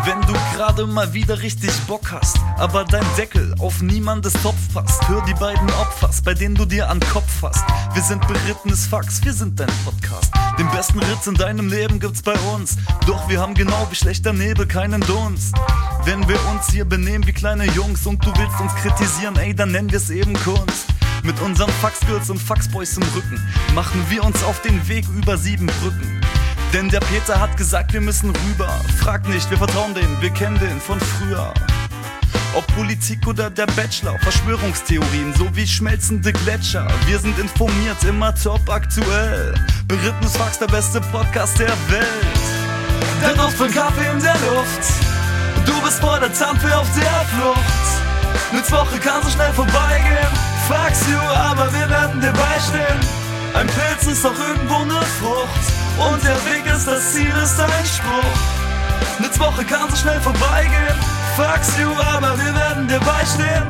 Wenn du gerade mal wieder richtig Bock hast, aber dein Deckel auf niemandes Topf passt, hör die beiden Opfers, bei denen du dir an Kopf fasst. Wir sind berittenes Fax, wir sind dein Podcast. Den besten Ritz in deinem Leben gibt's bei uns, doch wir haben genau wie schlechter Nebel keinen Dunst. Wenn wir uns hier benehmen wie kleine Jungs und du willst uns kritisieren, ey, dann nennen wir's eben Kunst. Mit unseren Faxgirls und Faxboys im Rücken machen wir uns auf den Weg über 7 Brücken. Denn der Peter hat gesagt, wir müssen rüber. Frag nicht, wir vertrauen denen, wir kennen den von früher. Ob Politik oder der Bachelor, Verschwörungstheorien sowie schmelzende Gletscher. Wir sind informiert, immer top aktuell. Berittenes Fax, der beste Podcast der Welt. Der Duft von Kaffee in der Luft. Du bist vor der Zampfe auf der Flucht. Eine Woche kann so schnell vorbeigehen. Fax you, aber wir werden dir beistehen. Ein Pilz ist doch irgendwo eine Frucht. Und der Weg ist das Ziel, ist ein Spruch. Eine Woche kann so schnell vorbeigehen. Fax you, aber wir werden dir beistehen.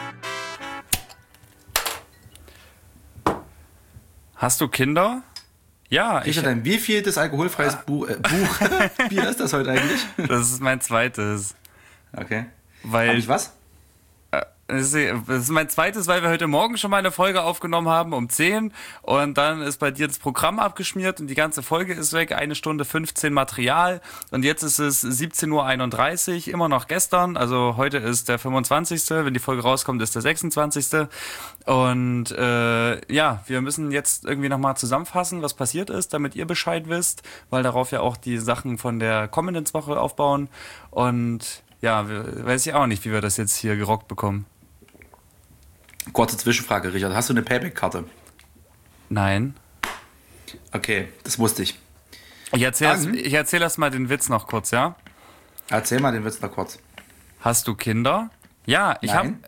Hast du Kinder? Ja. Richard, wie viel das alkoholfreies Bier ist das heute eigentlich? Das ist mein zweites. Okay. Weil, Hab ich was? Das ist mein zweites, weil wir heute Morgen schon mal eine Folge aufgenommen haben um 10 und dann ist bei dir das Programm abgeschmiert und die ganze Folge ist weg, 1 Stunde 15 Material und jetzt ist es 17:31 Uhr, immer noch gestern, also heute ist der 25., wenn die Folge rauskommt, ist der 26. Und ja, wir müssen jetzt irgendwie nochmal zusammenfassen, was passiert ist, damit ihr Bescheid wisst, weil darauf ja auch die Sachen von der kommenden Woche aufbauen und ja, weiß ich auch nicht, wie wir das jetzt hier gerockt bekommen. Kurze Zwischenfrage, Richard. Hast du eine Payback-Karte? Nein. Okay, das wusste ich. Ich erzähl erst mal den Witz noch kurz, ja? Erzähl mal den Witz noch kurz. Hast du Kinder? Ja, ich habe.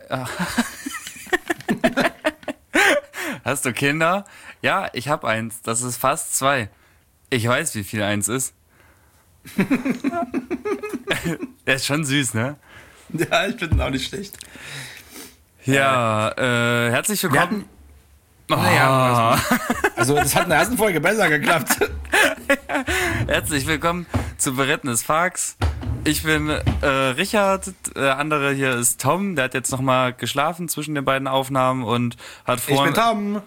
Hast du Kinder? Ja, ich habe eins. Das ist fast 2. Ich weiß, wie viel 1 ist. Der ist schon süß, ne? Ja, ich finde ihn auch nicht schlecht. Ja, herzlich willkommen. Also das hat in der ersten Folge besser geklappt. Herzlich willkommen zu Berittenes Fax. Ich bin Richard, der andere hier ist Tom, der hat jetzt nochmal geschlafen zwischen den beiden Aufnahmen und hat vorhin... Ich bin Tom!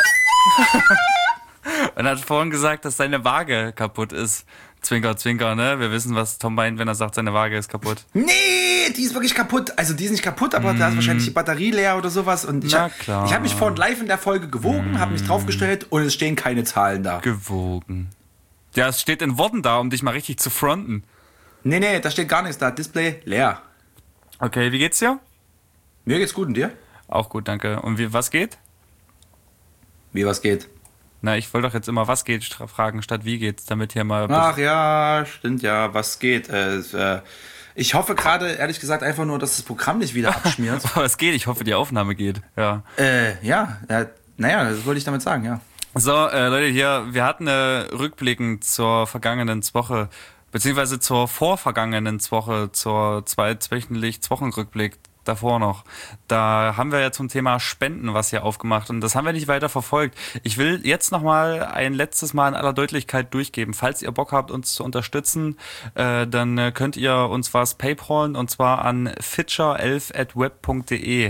Und hat vorhin gesagt, dass seine Waage kaputt ist. Zwinker, zwinker, ne? Wir wissen, was Tom meint, wenn er sagt, seine Waage ist kaputt. Nee, die ist wirklich kaputt. Also die ist nicht kaputt, aber da ist wahrscheinlich die Batterie leer oder sowas. Und ich habe mich vorhin live in der Folge gewogen, habe mich draufgestellt und es stehen keine Zahlen da. Gewogen. Ja, es steht in Worten da, um dich mal richtig zu fronten. Nee, da steht gar nichts da. Display leer. Okay, wie geht's dir? Mir geht's gut und dir? Auch gut, danke. Und was geht? Wie was geht? Na, ich wollte doch jetzt immer, was geht, fragen, statt wie geht's, damit hier mal... Ach ja, stimmt ja, was geht. Ich hoffe gerade, ehrlich gesagt, einfach nur, dass das Programm nicht wieder abschmiert. Was geht? Ich hoffe, die Aufnahme geht, ja. Naja, das wollte ich damit sagen, ja. So, Leute, hier, wir hatten rückblickend zur vergangenen Woche, beziehungsweise zur vorvergangenen Woche, zur zweitwöchentlich Wochenrückblick davor noch. Da haben wir ja zum Thema Spenden was hier aufgemacht und das haben wir nicht weiter verfolgt. Ich will jetzt nochmal ein letztes Mal in aller Deutlichkeit durchgeben. Falls ihr Bock habt, uns zu unterstützen, dann könnt ihr uns was paypalen und zwar an fitscher11@web.de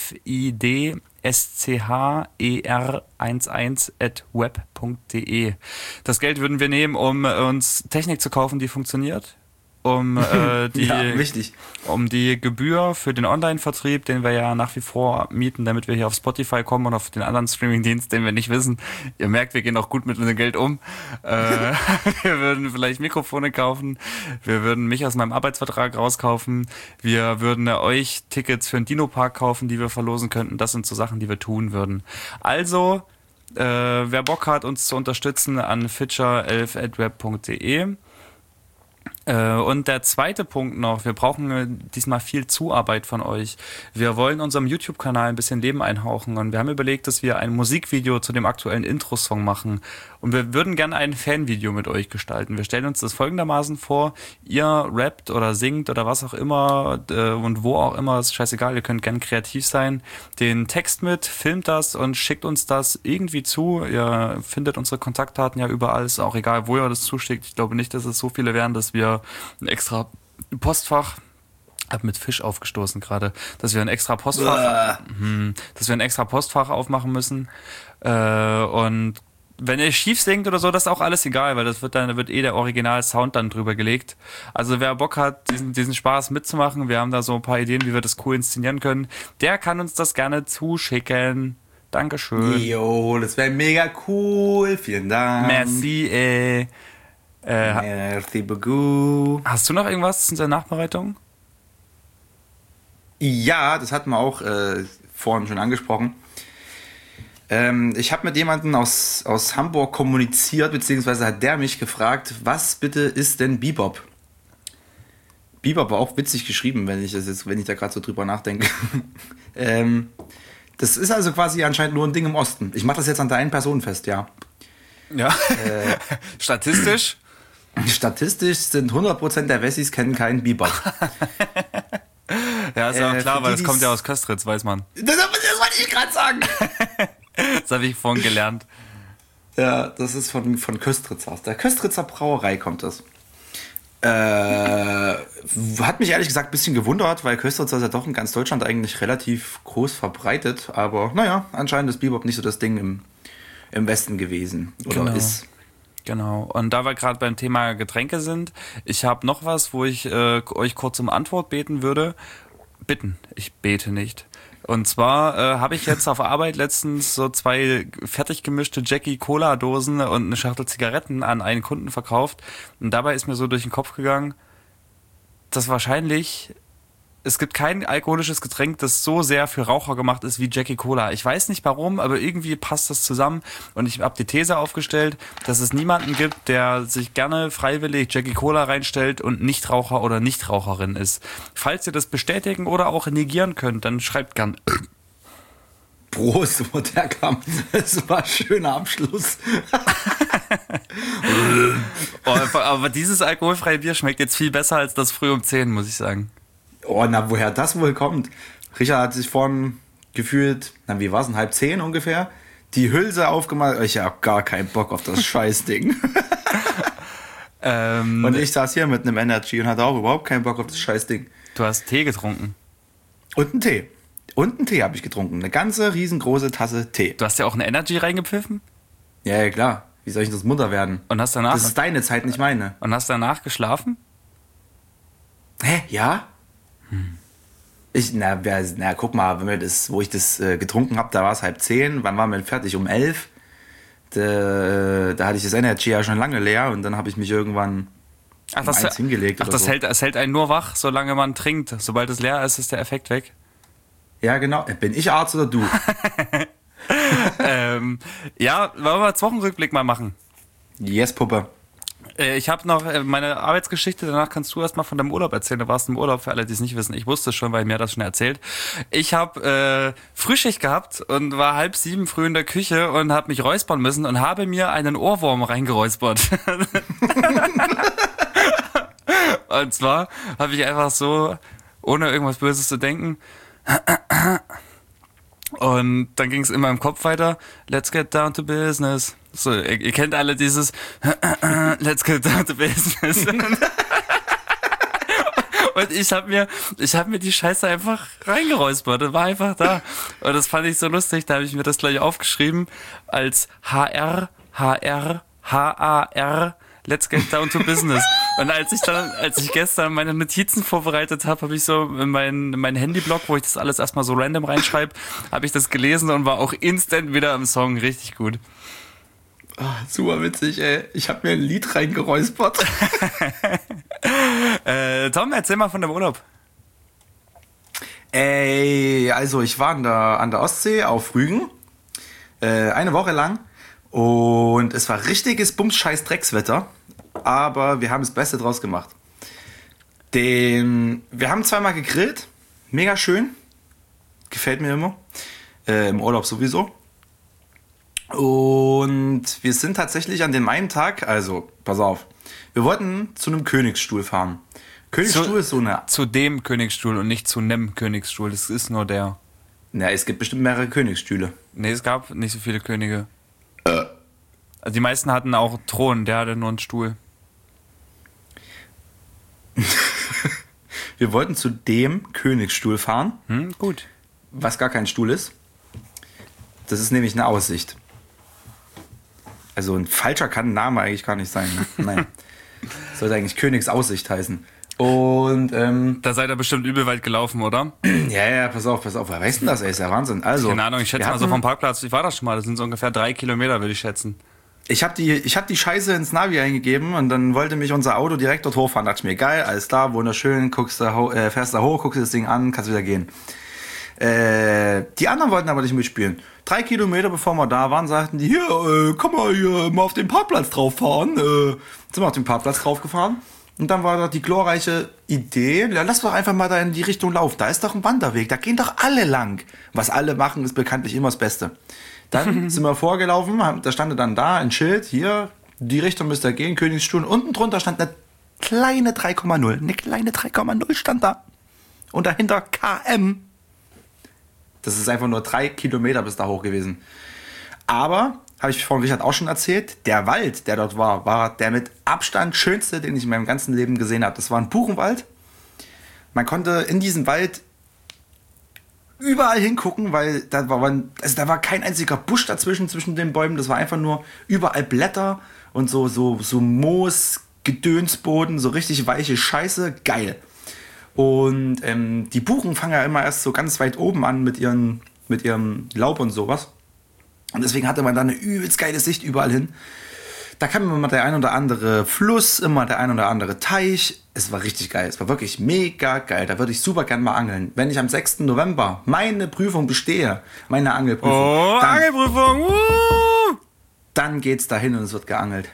FIDSCHER11@web.de. Das Geld würden wir nehmen, um uns Technik zu kaufen, die funktioniert. Wichtig. Um die Gebühr für den Online-Vertrieb, den wir ja nach wie vor mieten, damit wir hier auf Spotify kommen und auf den anderen Streaming-Dienst, den wir nicht wissen. Ihr merkt, wir gehen auch gut mit unserem Geld um. Wir würden vielleicht Mikrofone kaufen. Wir würden mich aus meinem Arbeitsvertrag rauskaufen. Wir würden euch Tickets für den Dino-Park kaufen, die wir verlosen könnten. Das sind so Sachen, die wir tun würden. Also, wer Bock hat, uns zu unterstützen, an fitscher11@web.de. Und der zweite Punkt noch, wir brauchen diesmal viel Zuarbeit von euch. Wir wollen unserem YouTube-Kanal ein bisschen Leben einhauchen und wir haben überlegt, dass wir ein Musikvideo zu dem aktuellen Intro-Song machen und wir würden gerne ein Fanvideo mit euch gestalten. Wir stellen uns das folgendermaßen vor, ihr rappt oder singt oder was auch immer und wo auch immer, ist scheißegal, ihr könnt gerne kreativ sein, den Text mit, filmt das und schickt uns das irgendwie zu. Ihr findet unsere Kontaktdaten ja überall, ist auch egal, wo ihr das zuschickt. Ich glaube nicht, dass es so viele wären, dass wir ein extra Postfach. Hab mit Fisch aufgestoßen gerade, dass wir ein extra Postfach aufmachen müssen. Und wenn ihr schief singt oder so, das ist auch alles egal, weil da wird der Original-Sound dann drüber gelegt. Also wer Bock hat, diesen Spaß mitzumachen, wir haben da so ein paar Ideen, wie wir das cool inszenieren können, der kann uns das gerne zuschicken. Dankeschön. Jo, das wäre mega cool. Vielen Dank. Merci, Merci beaucoup. Hast du noch irgendwas in der Nachbereitung? Ja, das hatten wir auch vorhin schon angesprochen. Ich habe mit jemandem aus Hamburg kommuniziert, beziehungsweise hat der mich gefragt, was bitte ist denn Bebop? Bebop war auch witzig geschrieben, wenn ich da gerade so drüber nachdenke. Das ist also quasi anscheinend nur ein Ding im Osten. Ich mache das jetzt an der einen Person fest, ja. Ja. Statistisch? Statistisch sind 100% der Wessis kennen keinen Bebop. Ja, ist ja auch klar, weil das kommt ja aus Köstritz, weiß man. Das wollte ich gerade sagen. Das habe ich vorhin gelernt. Ja, das ist von Köstritz aus. Der Köstritzer Brauerei kommt das. Hat mich ehrlich gesagt ein bisschen gewundert, weil Köstritz ist ja doch in ganz Deutschland eigentlich relativ groß verbreitet. Aber naja, anscheinend ist Bebop nicht so das Ding im Westen gewesen. Oder ist. Genau. Und da wir gerade beim Thema Getränke sind, ich habe noch was, wo ich euch kurz um Antwort beten würde. Bitten, ich bete nicht. Und zwar habe ich jetzt auf Arbeit letztens so 2 fertig gemischte Jackie-Cola-Dosen und eine Schachtel Zigaretten an einen Kunden verkauft. Und dabei ist mir so durch den Kopf gegangen, dass wahrscheinlich es gibt kein alkoholisches Getränk, das so sehr für Raucher gemacht ist wie Jackie Cola. Ich weiß nicht warum, aber irgendwie passt das zusammen. Und ich habe die These aufgestellt, dass es niemanden gibt, der sich gerne freiwillig Jackie Cola reinstellt und Nichtraucher oder Nichtraucherin ist. Falls ihr das bestätigen oder auch negieren könnt, dann schreibt gern. Prost, wo der kam. Das war ein schöner Abschluss. Aber dieses alkoholfreie Bier schmeckt jetzt viel besser als das früh um 10, muss ich sagen. Oh, na, woher das wohl kommt? Richard hat sich vorhin gefühlt, wie war es, 9:30 ungefähr, die Hülse aufgemacht. Ich habe gar keinen Bock auf das Scheißding. Und ich saß hier mit einem Energy und hatte auch überhaupt keinen Bock auf das Scheißding. Du hast Tee getrunken. Und einen Tee. Und einen Tee habe ich getrunken. Eine ganze riesengroße Tasse Tee. Du hast ja auch eine Energy reingepfiffen? Ja, klar. Wie soll ich das munter werden? Und hast danach? Das ist deine Zeit, nicht meine. Und hast danach geschlafen? Hä? Ja? Guck mal, wo ich das getrunken habe, da war es 9:30. Wann waren wir fertig? Um 11. Da hatte ich das Energy ja schon lange leer und dann habe ich mich irgendwann hingelegt. Das hält einen nur wach, solange man trinkt. Sobald es leer ist, ist der Effekt weg. Ja, genau. Bin ich Arzt oder du? Ja, wollen wir jetzt Wochenrückblick mal machen? Yes, Puppe. Ich habe noch meine Arbeitsgeschichte, danach kannst du erstmal von deinem Urlaub erzählen. Du warst im Urlaub, für alle, die es nicht wissen. Ich wusste es schon, weil mir das schon erzählt. Ich habe Frühschicht gehabt und war 6:30 früh in der Küche und habe mich räuspern müssen und habe mir einen Ohrwurm reingeräuspert. Und zwar habe ich einfach so, ohne irgendwas Böses zu denken, und dann ging es in meinem Kopf weiter, let's get down to business. So, ihr kennt alle dieses let's get down to business. Und ich hab mir die Scheiße einfach reingeräuspert. Das war einfach da. Und das fand ich so lustig, da habe ich mir das gleich aufgeschrieben als HR, let's get down to business. Und als ich gestern meine Notizen vorbereitet habe, habe ich so in mein Handyblock, wo ich das alles erstmal so random reinschreibe, habe ich das gelesen und war auch instant wieder im Song. Richtig gut. Oh, super witzig, ey. Ich habe mir ein Lied reingeräuspert. Tom, erzähl mal von deinem Urlaub. Ey, also ich war an der Ostsee auf Rügen. Eine Woche lang. Und es war richtiges Bums-Scheiß Dreckswetter. Aber wir haben das Beste draus gemacht. Wir haben 2-mal gegrillt. Mega schön. Gefällt mir immer. Im Urlaub sowieso. Und wir sind tatsächlich an dem einen Tag, also pass auf, wir wollten zu einem Königsstuhl fahren. Königsstuhl ist so eine... Zu dem Königsstuhl und nicht zu nem Königsstuhl, das ist nur der. Na, es gibt bestimmt mehrere Königsstühle. Nee, es gab nicht so viele Könige. Also die meisten hatten auch Thron, der hatte nur einen Stuhl. Wir wollten zu dem Königsstuhl fahren, Gut. was gar kein Stuhl ist. Das ist nämlich eine Aussicht. Also ein falscher kann ein Name eigentlich gar nicht sein. Ne? Nein. Sollte eigentlich Königsaussicht heißen. Und Da seid ihr bestimmt übel weit gelaufen, oder? ja, pass auf. Wer weiß denn das, ey? Ist ja Wahnsinn. Also, Keine Ahnung, ich schätze mal so vom Parkplatz, ich war das schon mal, das sind so ungefähr 3 Kilometer, würde ich schätzen. Ich hab die Scheiße ins Navi eingegeben und dann wollte mich unser Auto direkt dort hochfahren. Da dachte ich mir, geil, alles klar, wunderschön, fährst da hoch, guckst dir das Ding an, kannst wieder gehen. Die anderen wollten aber nicht mitspielen. 3 Kilometer bevor wir da waren, sagten die, hier, komm mal hier mal auf den Parkplatz drauf fahren. Sind wir auf den Parkplatz drauf gefahren. Und dann war da die glorreiche Idee, ja, lass doch einfach mal da in die Richtung laufen. Da ist doch ein Wanderweg, da gehen doch alle lang. Was alle machen, ist bekanntlich immer das Beste. Dann sind wir vorgelaufen, da stand dann da ein Schild, hier, die Richtung müsst ihr gehen, Königsstuhl. Unten drunter stand eine kleine 3,0. Eine kleine 3,0 stand da. Und dahinter KM. Das ist einfach nur 3 Kilometer bis da hoch gewesen. Aber, habe ich von Richard auch schon erzählt, der Wald, der dort war der mit Abstand schönste, den ich in meinem ganzen Leben gesehen habe. Das war ein Buchenwald. Man konnte in diesem Wald überall hingucken, weil da war kein einziger Busch dazwischen, zwischen den Bäumen. Das war einfach nur überall Blätter und so Moos, Gedönsboden, so richtig weiche Scheiße. Geil. Und die Buchen fangen ja immer erst so ganz weit oben an mit ihrem Laub und sowas. Und deswegen hatte man da eine übelst geile Sicht überall hin. Da kam immer der ein oder andere Fluss, immer der ein oder andere Teich. Es war richtig geil. Es war wirklich mega geil. Da würde ich super gern mal angeln. Wenn ich am 6. November meine Prüfung bestehe, meine Angelprüfung, Angelprüfung! Dann geht's dahin und es wird geangelt.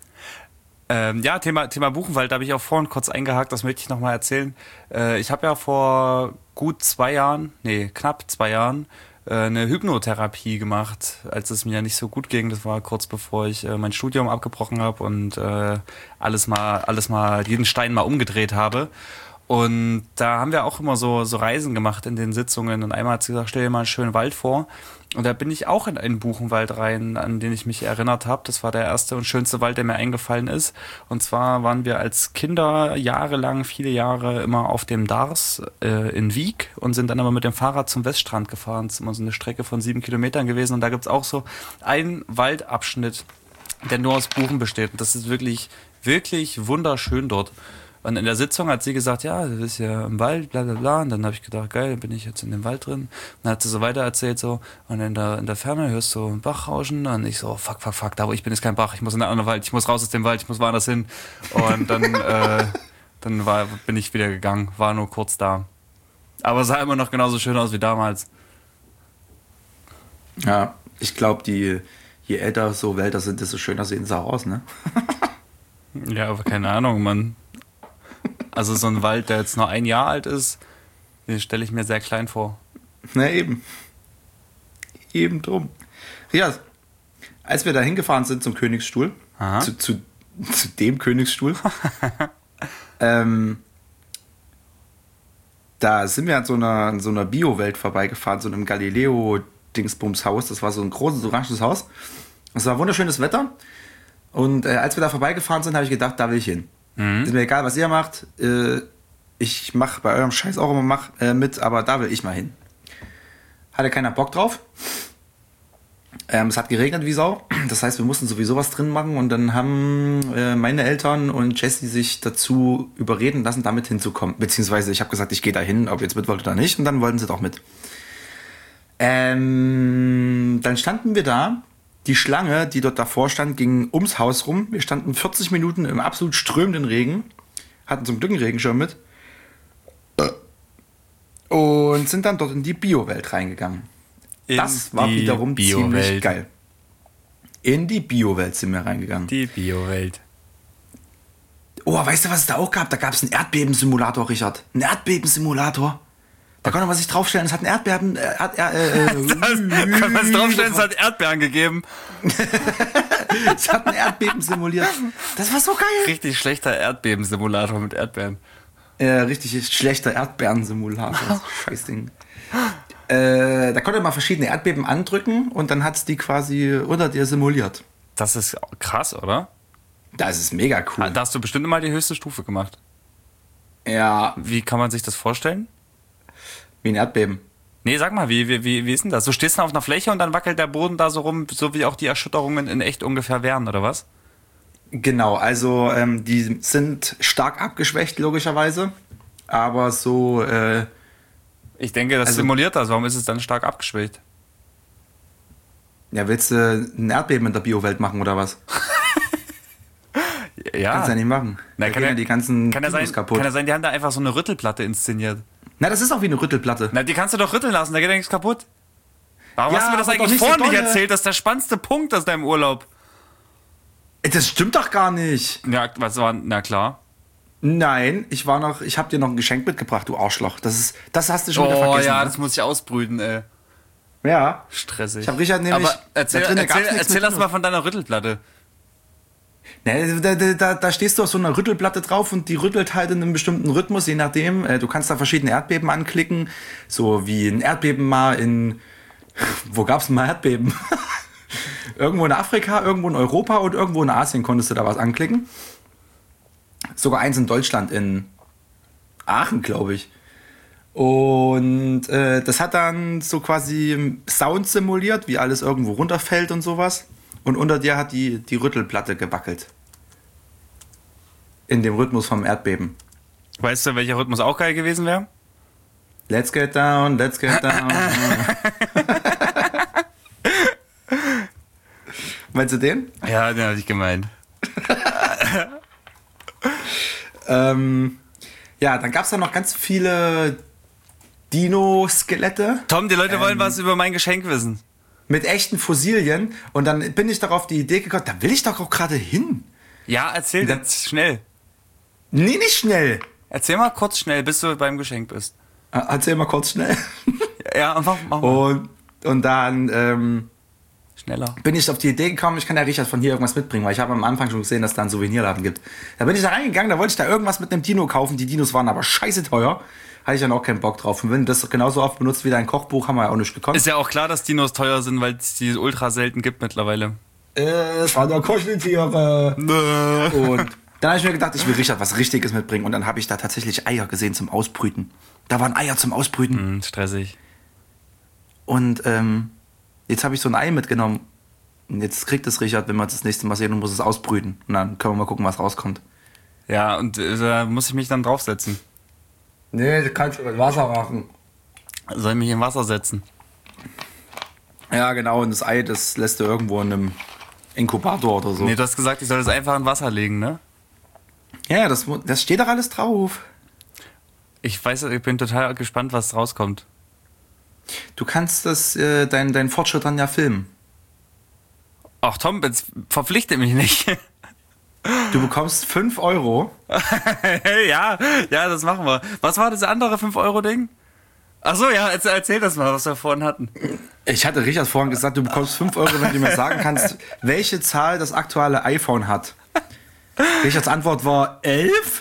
Ja, Thema Buchenwald, da habe ich auch vorhin kurz eingehakt, das möchte ich nochmal erzählen. Ich habe ja vor knapp 2 Jahren, eine Hypnotherapie gemacht, als es mir nicht so gut ging. Das war kurz bevor ich mein Studium abgebrochen habe und alles mal jeden Stein mal umgedreht habe. Und da haben wir auch immer so Reisen gemacht in den Sitzungen. Und einmal hat sie gesagt, stell dir mal einen schönen Wald vor. Und da bin ich auch in einen Buchenwald rein, an den ich mich erinnert habe. Das war der erste und schönste Wald, der mir eingefallen ist. Und zwar waren wir als Kinder viele Jahre immer auf dem Dars in Wiek und sind dann aber mit dem Fahrrad zum Weststrand gefahren. Das ist immer so eine Strecke von 7 Kilometern gewesen. Und da gibt's auch so einen Waldabschnitt, der nur aus Buchen besteht. Und das ist wirklich, wirklich wunderschön dort. Und in der Sitzung hat sie gesagt, ja, du bist ja im Wald, bla bla bla. Und dann habe ich gedacht, geil, dann bin ich jetzt in dem Wald drin. Und dann hat sie so weiter erzählt so. Und in der Ferne hörst du einen Bach rauschen. Und ich so, fuck, da wo ich bin ist kein Bach. Ich muss in den anderen Wald, ich muss raus aus dem Wald, ich muss woanders hin. Und dann, bin ich wieder gegangen, war nur kurz da. Aber sah immer noch genauso schön aus wie damals. Ja, ich glaube, je älter so Wälder sind, desto schöner sehen sie auch aus, ne? Ja, aber keine Ahnung, Mann. Also so ein Wald, der jetzt noch 1 Jahr alt ist, den stelle ich mir sehr klein vor. Na eben. Eben drum. Rias, als wir da hingefahren sind zum Königsstuhl, zu dem Königsstuhl, da sind wir an so einer Bio-Welt vorbeigefahren, so einem Galileo-Dingsbums-Haus. Das war so ein großes oranges Haus. Es war wunderschönes Wetter. Und als wir da vorbeigefahren sind, habe ich gedacht, da will ich hin. Ist mir egal, was ihr macht. Ich mache bei eurem Scheiß auch immer mit, aber da will ich mal hin. Hatte keiner Bock drauf. Es hat geregnet wie Sau. Das heißt, wir mussten sowieso was drin machen. Und dann haben meine Eltern und Jessie sich dazu überreden lassen, damit hinzukommen. Beziehungsweise ich habe gesagt, ich gehe da hin, ob ihr jetzt mit wollt oder nicht. Und dann wollten sie doch mit. Dann standen wir da. Die Schlange, die dort davor stand, ging ums Haus rum. Wir standen 40 Minuten im absolut strömenden Regen. Hatten zum Glück einen Regenschirm mit. Und sind dann dort in die Bio-Welt reingegangen. Das war wiederum ziemlich geil. In die Bio-Welt sind wir reingegangen. Die Bio-Welt. Oh, weißt du, was es da auch gab? Da gab es einen Erdbebensimulator, Richard. Einen Erdbebensimulator. Da konnte man sich draufstellen, es hat ein Erdbeeren... Kann man sich draufstellen, es hat Erdbeeren gegeben. Es hat ein Erdbeben simuliert. Das war so geil. Richtig schlechter Erdbebensimulator mit Erdbeeren. Richtig schlechter Erdbeeren-Simulator. Scheißding. Da konnte man verschiedene Erdbeben andrücken und dann hat es die quasi unter dir simuliert. Das ist krass, oder? Das ist mega cool. Da hast du bestimmt immer die höchste Stufe gemacht. Ja, Wie kann man sich das vorstellen? wie ein Erdbeben. Nee, sag mal, wie ist denn das? Du stehst dann auf einer Fläche und dann wackelt der Boden da so rum, so wie auch die Erschütterungen in echt ungefähr wären, oder was? Genau, also die sind stark abgeschwächt, logischerweise. Aber so, Ich denke, das Also- simuliert das. Warum ist es dann stark abgeschwächt? ja, willst du ein Erdbeben in der Biowelt machen oder was? Ja. Kannst du ja nicht machen. Na, Da kann gehen ja- ja die ganzen Kann ja sein, Dinos kaputt. kann ja sein, die haben da einfach so eine Rüttelplatte inszeniert. Na, das ist auch wie eine Rüttelplatte. Na, die kannst du doch rütteln lassen, da geht ja nichts kaputt. Warum Ja, hast du mir das aber doch eigentlich nicht so vorhin nicht dolle. erzählt? Das ist der spannendste Punkt aus deinem Urlaub. Das stimmt doch gar nicht. Ja, was war, na klar. Nein, ich habe dir noch ein Geschenk mitgebracht, du Arschloch. Das hast du schon wieder Oh vergessen. ja, ne? das muss ich ausbrüten, ey. Ja. Stressig. Ich habe Richard nämlich. Aber erzähl, da drinnen gab's erzähl, nichts erzähl mit das mal von deiner Rüttelplatte. Ne, da stehst du auf so einer Rüttelplatte drauf und die rüttelt halt in einem bestimmten Rhythmus, je nachdem. Du kannst da verschiedene Erdbeben anklicken, so wie ein Erdbeben mal in... Wo gab's denn mal Erdbeben? Irgendwo in Afrika, irgendwo in Europa und irgendwo in Asien konntest du da was anklicken. Sogar eins in Deutschland, in Aachen, glaube ich. Und das hat dann so quasi Sound simuliert, wie alles irgendwo runterfällt und sowas. Und unter dir hat die Rüttelplatte gewackelt. In dem Rhythmus vom Erdbeben. Weißt du, welcher Rhythmus auch geil gewesen wäre? Let's get down, let's get down. Meinst du den? Ja, den hatte ich gemeint. Ja, dann gab es da noch ganz viele Dino-Skelette Tom, die Leute wollen was über mein Geschenk wissen. mit echten Fossilien. Und dann bin ich darauf die Idee gekommen, da will ich doch auch gerade hin. Ja, erzähl Da- jetzt schnell. Nee, nicht schnell. Erzähl mal kurz schnell, bis du beim Geschenk bist. Erzähl mal kurz schnell. Ja, mach mal. Und dann Schneller. bin ich auf die Idee gekommen, ich kann ja Richard von hier irgendwas mitbringen, weil ich habe am Anfang schon gesehen, dass es da einen Souvenirladen gibt. Da bin ich da reingegangen, da wollte ich da irgendwas mit einem Dino kaufen. Die Dinos waren aber scheiße teuer. Hatte ich dann auch keinen Bock drauf. Und wenn du das genauso oft benutzt wie dein Kochbuch, haben wir ja auch nicht gekonnt. Ist ja auch klar, dass Dinos teuer sind, weil es die ultra selten gibt mittlerweile. Es waren doch Kuscheltiere. Und dann habe ich mir gedacht, ich will Richard was Richtiges mitbringen. Und dann habe ich da tatsächlich Eier gesehen zum Ausbrüten. Da waren Eier zum Ausbrüten. Stressig. Und jetzt habe ich so ein Ei mitgenommen. Und jetzt kriegt es Richard, wenn wir das nächste Mal sehen und muss es ausbrüten. Und dann können wir mal gucken, was rauskommt. Ja, und da muss ich mich dann draufsetzen. Nee, das kannst du mit Wasser machen. Soll ich mich in Wasser setzen? Ja, genau. Und das Ei, das lässt du irgendwo in einem Inkubator oder so. Nee, du hast gesagt, ich soll das einfach in Wasser legen, ne? Ja, das steht doch alles drauf. Ich weiß, ich bin total gespannt, was rauskommt. Du kannst deinen Fortschritt dann ja filmen. Ach Tom, jetzt verpflichte mich nicht. Du bekommst 5 Euro. ja, das machen wir. Was war das andere 5-Euro-Ding? Ach so, ja, erzähl das mal, was wir vorhin hatten. Ich hatte Richard vorhin gesagt, du bekommst 5 Euro, wenn du mir sagen kannst, welche Zahl das aktuelle iPhone hat. Richards Antwort war 11.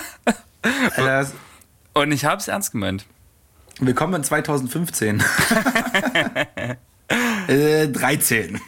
Und ich hab's ernst gemeint. Willkommen in 2015. 13.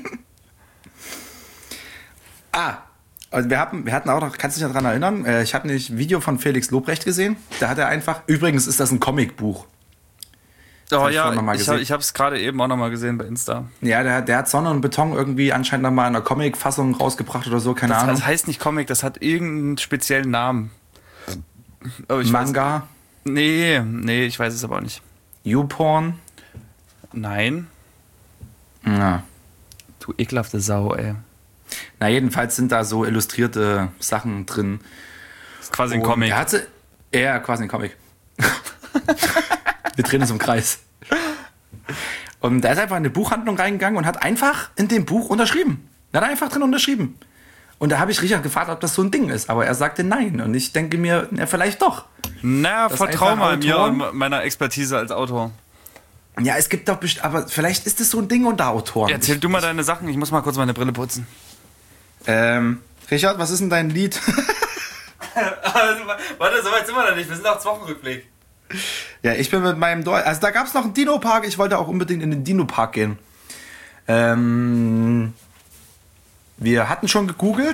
Also wir hatten auch noch, kannst du dich noch daran erinnern? Ich habe nämlich ein Video von Felix Lobrecht gesehen. Da hat er einfach, übrigens ist das ein Comicbuch. Oh hab ich ja, vorhin noch mal gesehen. ich hab's gerade eben auch nochmal gesehen bei Insta. Ja, der hat Sonne und Beton irgendwie anscheinend nochmal in einer Comic-Fassung rausgebracht oder so, keine Ahnung. Das heißt nicht Comic, das hat irgendeinen speziellen Namen. Aber ich Manga, Weiß, nee, ich weiß es aber auch nicht. YouPorn. Nein, Ja. du ekelhafte Sau, ey. Na, jedenfalls sind da so illustrierte Sachen drin. Das ist quasi ein Und Comic. er hatte, ja, quasi ein Comic. Wir drehen uns im Kreis. Und er ist einfach in eine Buchhandlung reingegangen und hat einfach in dem Buch unterschrieben. Er hat einfach drin unterschrieben. Und da habe ich Richard gefragt, ob das so ein Ding ist. Aber er sagte nein. Und ich denke mir, ja, vielleicht doch. Na, Das vertrau einfach mal mir Autoren- und meiner Expertise als Autor. Ja, es gibt doch bestimmt, aber vielleicht ist es so ein Ding unter Autoren. Erzähl du mal deine Sachen, ich muss mal kurz meine Brille putzen. Richard, was ist denn dein Lied? Warte, so weit sind wir noch nicht, wir sind nach 2 Wochenrückblick. Ja, ich bin mit meinem Deutsch. Also da gab es noch einen Dino-Park. Ich wollte auch unbedingt in den Dino-Park gehen. Wir hatten schon gegoogelt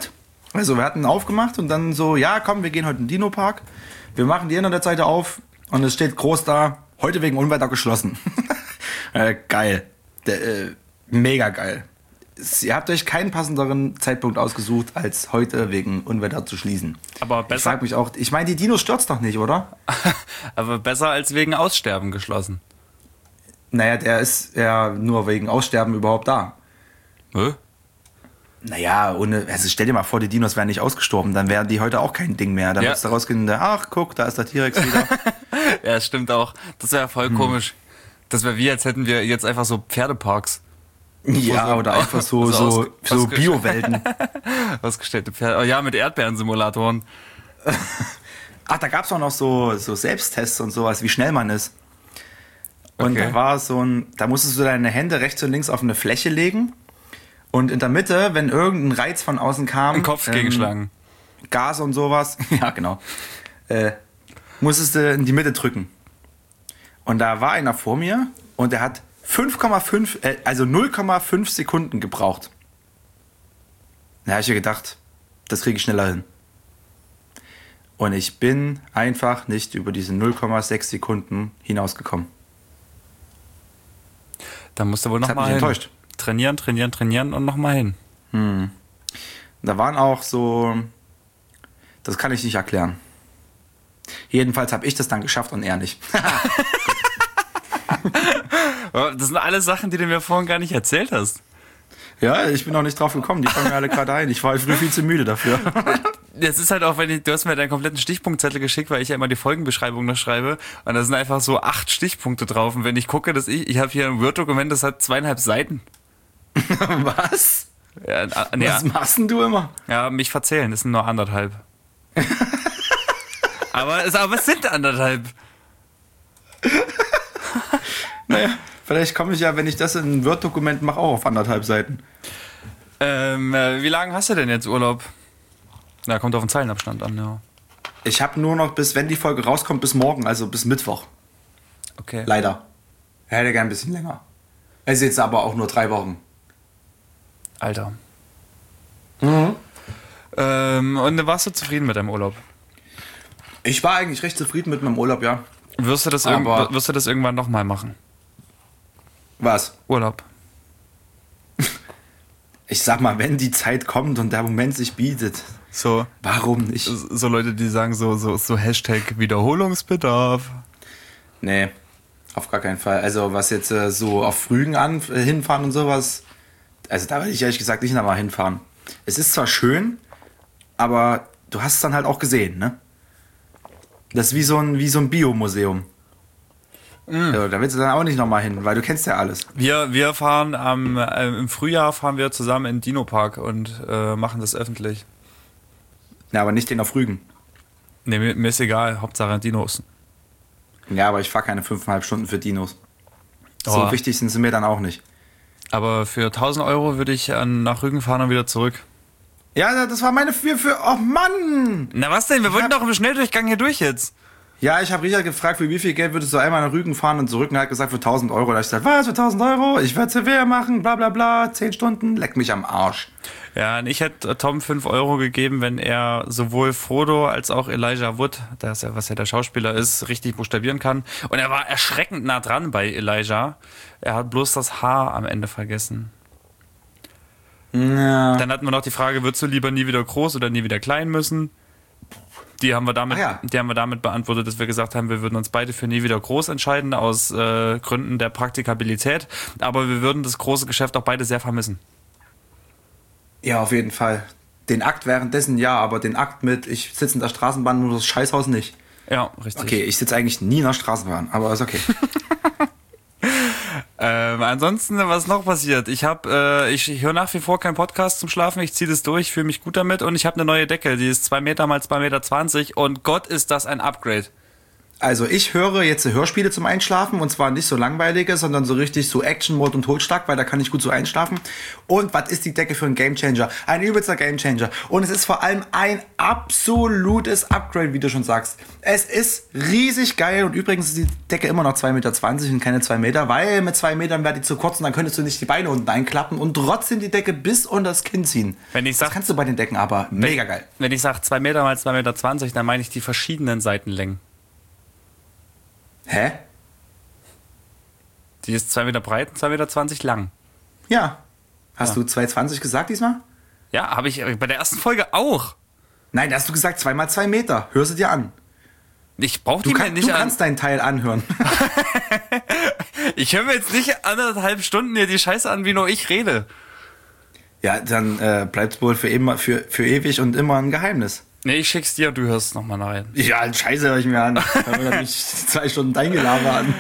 Also wir hatten aufgemacht und dann so, ja komm, wir gehen heute in den Dino-Park. Wir machen die Internetseite auf und es steht groß da, heute wegen Unwetter geschlossen. Geil. Mega geil. Ihr habt euch keinen passenderen Zeitpunkt ausgesucht, als heute wegen Unwetter zu schließen. Aber besser. Ich frag mich auch, ich meine, die Dinos stört's doch nicht, oder? Aber besser als wegen Aussterben geschlossen. Naja, der ist ja nur wegen Aussterben überhaupt da. Hä? Naja, also stell dir mal vor, die Dinos wären nicht ausgestorben, dann wären die heute auch kein Ding mehr. Dann würdest du rausgehen, ach guck, da ist der T-Rex wieder. Ja, stimmt auch. Das wäre voll komisch. Das wäre wie, als hätten wir jetzt einfach so Pferdeparks. Ja, oder einfach so Bio-Welten. Ausgestellte Pferde. Oh ja, mit Erdbeerensimulatoren. Ach, da gab's auch noch so Selbsttests und sowas, wie schnell man ist. Und Okay. da war da musstest du deine Hände rechts und links auf eine Fläche legen. Und in der Mitte, wenn irgendein Reiz von außen kam. Den Kopf gegenschlagen. Gas und sowas. Ja, genau. Musstest du in die Mitte drücken. Und da war einer vor mir und der hat 0,5 Sekunden gebraucht. Da habe ich mir gedacht, das kriege ich schneller hin. Und ich bin einfach nicht über diese 0,6 Sekunden hinausgekommen. Da musst du wohl Das hat nochmal mich hin. enttäuscht. Trainieren und nochmal hin. Da waren auch so, das kann ich nicht erklären. Jedenfalls habe ich das dann geschafft und er nicht. Das sind alles Sachen, die du mir vorhin gar nicht erzählt hast. Ja, ich bin noch nicht drauf gekommen, die fangen mir alle gerade ein. Ich war früh viel zu müde dafür. Das ist halt auch, du hast mir deinen kompletten Stichpunktzettel geschickt, weil ich ja immer die Folgenbeschreibung noch schreibe. Und da sind einfach so 8 Stichpunkte drauf. Und wenn ich gucke, ich habe hier ein Word-Dokument, das hat 2,5 Seiten. Was? Ja, Was machst denn du immer? ja, mich verzählen, das sind nur 1,5. aber es sind 1,5. Naja, vielleicht komme ich ja, wenn ich das in ein Word-Dokument mache, auch auf 1,5 Seiten. Wie lange hast du denn jetzt Urlaub? Na, kommt auf den Zeilenabstand an, ja. Ich habe nur noch bis, wenn die Folge rauskommt, bis morgen, also bis Mittwoch. Okay. Leider. Ich hätte gern ein bisschen länger. Es ist jetzt aber auch nur 3 Wochen. Alter. Und warst du zufrieden mit deinem Urlaub? Ich war eigentlich recht zufrieden mit meinem Urlaub, ja. Wirst du das irgendwann nochmal machen? Was? Urlaub. Ich sag mal, wenn die Zeit kommt und der Moment sich bietet, So. warum nicht? So Leute, die sagen so Hashtag Wiederholungsbedarf. Nee, auf gar keinen Fall. Also was jetzt so auf Rügen hinfahren und sowas, also da würde ich ehrlich gesagt nicht nochmal hinfahren. Es ist zwar schön, aber du hast es dann halt auch gesehen, ne? Das ist wie so ein Biomuseum. Ja, da willst du dann auch nicht nochmal hin, weil du kennst ja alles. Wir fahren im Frühjahr fahren wir zusammen in den Dino-Park und machen das öffentlich. Ja, aber nicht den auf Rügen. Nee, mir ist egal, Hauptsache Dinos. Ja, aber ich fahre keine 5,5 Stunden für Dinos. So Oh. wichtig sind sie mir dann auch nicht. Aber für 1.000 Euro würde ich nach Rügen fahren und wieder zurück. Ja, das war meine oh Mann! Na was denn? Wir wollten doch im Schnelldurchgang hier durch jetzt. Ja, ich habe Richard gefragt, für wie viel Geld würdest du einmal nach Rügen fahren und zurück, und er hat gesagt, für 1.000 Euro. Da hab ich gesagt, was, für 1.000 Euro? Ich werde CW machen, bla bla bla, 10 Stunden, leck mich am Arsch. Ja, und ich hätte Tom 5 Euro gegeben, wenn er sowohl Frodo als auch Elijah Wood, was ja der Schauspieler ist, richtig buchstabieren kann. Und er war erschreckend nah dran bei Elijah. Er hat bloß das H am Ende vergessen. Ja. Dann hatten wir noch die Frage, würdest du lieber nie wieder groß oder nie wieder klein müssen? Die haben wir damit beantwortet, dass wir gesagt haben, wir würden uns beide für nie wieder groß entscheiden, aus Gründen der Praktikabilität. Aber wir würden das große Geschäft auch beide sehr vermissen. Ja, auf jeden Fall. Den Akt währenddessen ja, aber den Akt mit, ich sitze in der Straßenbahn, nur das Scheißhaus nicht. Ja, richtig. Okay, ich sitze eigentlich nie in der Straßenbahn, aber ist okay. Ansonsten, was noch passiert? Ich höre nach wie vor keinen Podcast zum Schlafen. Ich ziehe das durch, fühle mich gut damit und ich habe eine neue Decke. Die ist 2 Meter mal 2,20 Meter und Gott ist das ein Upgrade. Also ich höre jetzt Hörspiele zum Einschlafen und zwar nicht so langweilige, sondern so richtig so Action-Mode und Totschlag, weil da kann ich gut so einschlafen. Und was ist die Decke für ein Gamechanger? Ein übelster Gamechanger. Und es ist vor allem ein absolutes Upgrade, wie du schon sagst. Es ist riesig geil und übrigens ist die Decke immer noch 2,20 Meter und keine 2 Meter, weil mit 2 Metern wäre die zu kurz und dann könntest du nicht die Beine unten einklappen und trotzdem die Decke bis unter das Kinn ziehen. Das kannst du bei den Decken aber mega geil. Wenn ich sage 2 Meter mal 2,20 Meter, dann meine ich die verschiedenen Seitenlängen. Hä? Die ist 2 Meter breit und 2,20 Meter lang. Ja. Hast du 2,20 gesagt diesmal? Ja, habe ich bei der ersten Folge auch. Nein, da hast du gesagt 2 mal 2 Meter. Hör sie dir an. Ich brauche die mir nicht an. Du kannst deinen Teil anhören. Ich höre mir jetzt nicht 1,5 Stunden hier die Scheiße an, wie nur ich rede. Ja, dann bleibt es wohl für ewig und immer ein Geheimnis. Nee, ich schick's dir und du hörst nochmal rein. Ja, Scheiße höre ich mir an. Hör mir nicht 2 Stunden dein Gelaber an.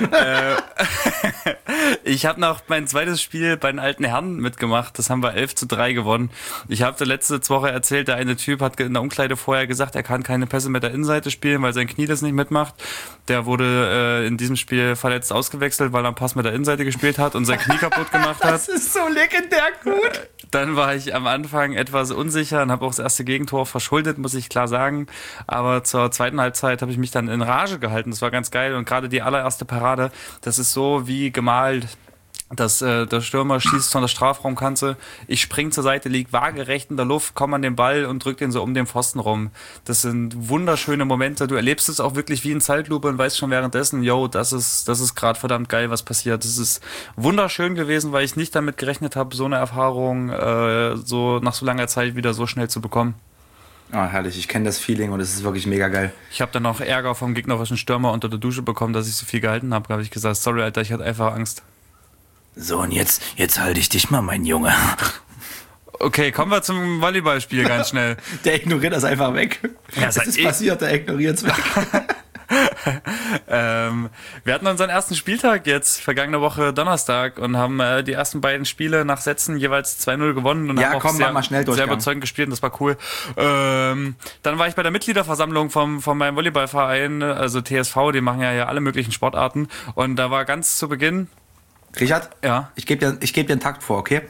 Ich habe noch mein zweites Spiel bei den alten Herren mitgemacht. Das haben wir 11:3 gewonnen. Ich habe letzte Woche erzählt, der eine Typ hat in der Umkleide vorher gesagt, er kann keine Pässe mit der Innenseite spielen, weil sein Knie das nicht mitmacht. Der wurde in diesem Spiel verletzt ausgewechselt, weil er einen Pass mit der Innenseite gespielt hat und sein Knie kaputt gemacht hat. Das ist so legendär gut. Dann war ich am Anfang etwas unsicher und habe auch das erste Gegentor verschuldet, muss ich klar sagen. Aber zur zweiten Halbzeit habe ich mich dann in Rage gehalten. Das war ganz geil. Und gerade die allererste Parade, das ist so wie gemalt. Der Stürmer schießt von der Strafraumkante, ich spring zur Seite, lieg waagerecht in der Luft, komm an den Ball und drück den so um den Pfosten rum. Das sind wunderschöne Momente. Du erlebst es auch wirklich wie in Zeitlupe und weißt schon währenddessen, das ist gerade verdammt geil, was passiert. Das ist wunderschön gewesen, weil ich nicht damit gerechnet habe, so eine Erfahrung so nach so langer Zeit wieder so schnell zu bekommen. Oh, herrlich, ich kenne das Feeling und es ist wirklich mega geil. Ich habe dann noch Ärger vom gegnerischen Stürmer unter der Dusche bekommen, dass ich so viel gehalten habe. Da habe ich gesagt, sorry Alter, ich hatte einfach Angst. So, und jetzt halte ich dich mal, mein Junge. Okay, kommen wir zum Volleyballspiel ganz schnell. Der ignoriert das einfach weg. Ja, es ist passiert, der ignoriert es weg. Wir hatten unseren ersten Spieltag jetzt, vergangene Woche Donnerstag, und haben die ersten beiden Spiele nach Sätzen jeweils 2-0 gewonnen und haben auch sehr überzeugend gespielt und das war cool. Dann war ich bei der Mitgliederversammlung von meinem Volleyballverein, also TSV, die machen ja hier alle möglichen Sportarten, und da war ganz zu Beginn... Richard? Ja? Ich geb dir einen Takt vor, okay?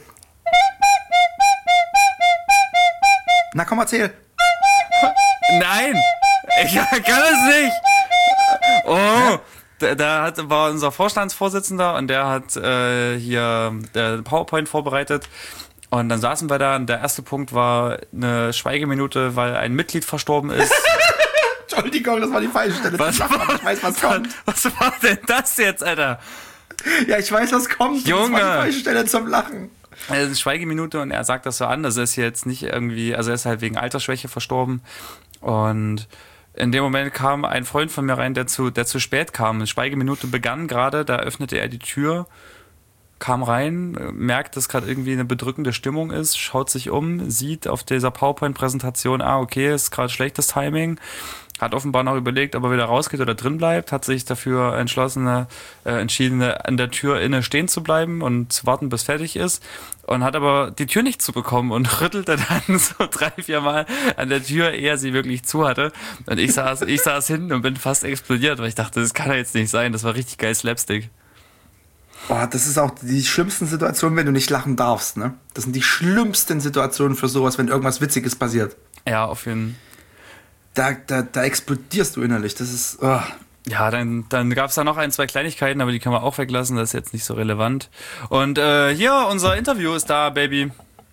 Na komm, erzähl. Nein! Ich kann es nicht! Oh! Da war unser Vorstandsvorsitzender und der hat hier der PowerPoint vorbereitet. Und dann saßen wir da und der erste Punkt war eine Schweigeminute, weil ein Mitglied verstorben ist. Entschuldigung, das war die falsche Stelle. Ich weiß, was kommt. Was war denn das jetzt, Alter? Ja, ich weiß, was kommt. Junge. Das war die falsche Stelle zum Lachen. Also Schweigeminute und er sagt das so an, dass er ist jetzt nicht irgendwie, also er ist halt wegen Altersschwäche verstorben und in dem Moment kam ein Freund von mir rein, der zu spät kam. Die Schweigeminute begann gerade, da öffnete er die Tür, kam rein, merkt, dass gerade irgendwie eine bedrückende Stimmung ist, schaut sich um, sieht auf dieser PowerPoint-Präsentation, okay, ist gerade schlechtes Timing, hat offenbar noch überlegt, ob er wieder rausgeht oder drin bleibt, hat sich dafür entschieden, an der Tür inne stehen zu bleiben und zu warten, bis fertig ist, und hat aber die Tür nicht zubekommen und rüttelte dann so 3-4 Mal an der Tür, ehe er sie wirklich zu hatte. Und ich saß hinten und bin fast explodiert, weil ich dachte, das kann ja jetzt nicht sein, das war richtig geil Slapstick. Boah, das ist auch die schlimmsten Situationen, wenn du nicht lachen darfst, ne? Das sind die schlimmsten Situationen für sowas, wenn irgendwas Witziges passiert. Ja, auf jeden Fall. Da explodierst du innerlich. Das ist. Oh. Ja, dann gab es da noch 1-2 Kleinigkeiten, aber die können wir auch weglassen, das ist jetzt nicht so relevant. Und hier, unser Interview ist da, Baby.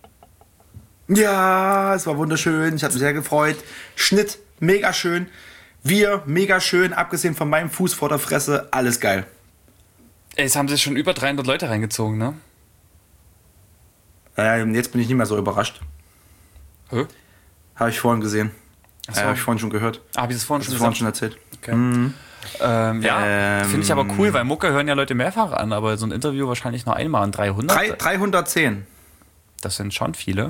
Ja, es war wunderschön, ich habe mich sehr gefreut. Schnitt, mega schön. Wir, mega schön, abgesehen von meinem Fuß vor der Fresse, alles geil. Ey, es haben sich schon über 300 Leute reingezogen, ne? Jetzt bin ich nicht mehr so überrascht. Hä? Habe ich vorhin gesehen. So. Habe ich vorhin schon gehört. Habe ich das vorhin schon erzählt. Okay. Finde ich aber cool, weil Mucke hören ja Leute mehrfach an, aber so ein Interview wahrscheinlich nur einmal an 300. 310. Das sind schon viele.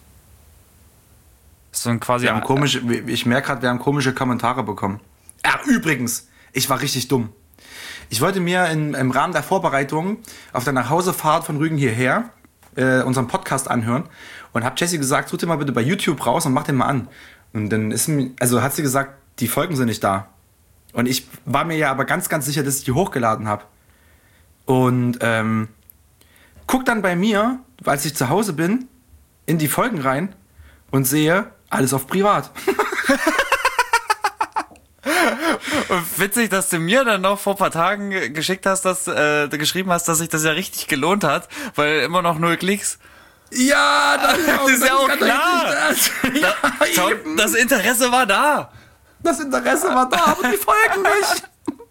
Das sind quasi... ich merke gerade, wir haben komische Kommentare bekommen. Ach, übrigens, ich war richtig dumm. Ich wollte mir im Rahmen der Vorbereitung auf der Nachhausefahrt von Rügen hierher unseren Podcast anhören und habe Jessie gesagt, such dir mal bitte bei YouTube raus und mach den mal an. Und dann hat sie gesagt, die Folgen sind nicht da. Und ich war mir ja aber ganz, ganz sicher, dass ich die hochgeladen habe. Und guck dann bei mir, als ich zu Hause bin, in die Folgen rein und sehe, alles auf privat. Und witzig, dass du mir dann noch vor ein paar Tagen geschickt hast, dass du geschrieben hast, dass sich das ja richtig gelohnt hat, weil immer noch 0 Klicks. Ja, das ist ja auch klar. Das Interesse war da. Das Interesse war da, aber die Folgen nicht.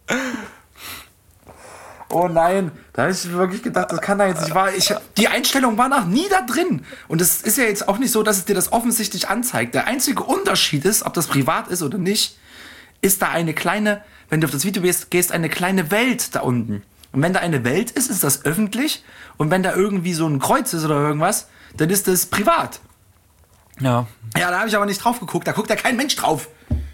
Oh nein, da habe ich wirklich gedacht, das kann da jetzt nicht wahr. Die Einstellung war noch nie da drin. Und es ist ja jetzt auch nicht so, dass es dir das offensichtlich anzeigt. Der einzige Unterschied ist, ob das privat ist oder nicht, ist da eine kleine, wenn du auf das Video gehst, eine kleine Welt da unten. Und wenn da eine Welt ist, ist das öffentlich. Und wenn da irgendwie so ein Kreuz ist oder irgendwas, dann ist das privat. Ja. Ja, da habe ich aber nicht drauf geguckt. Da guckt ja kein Mensch drauf.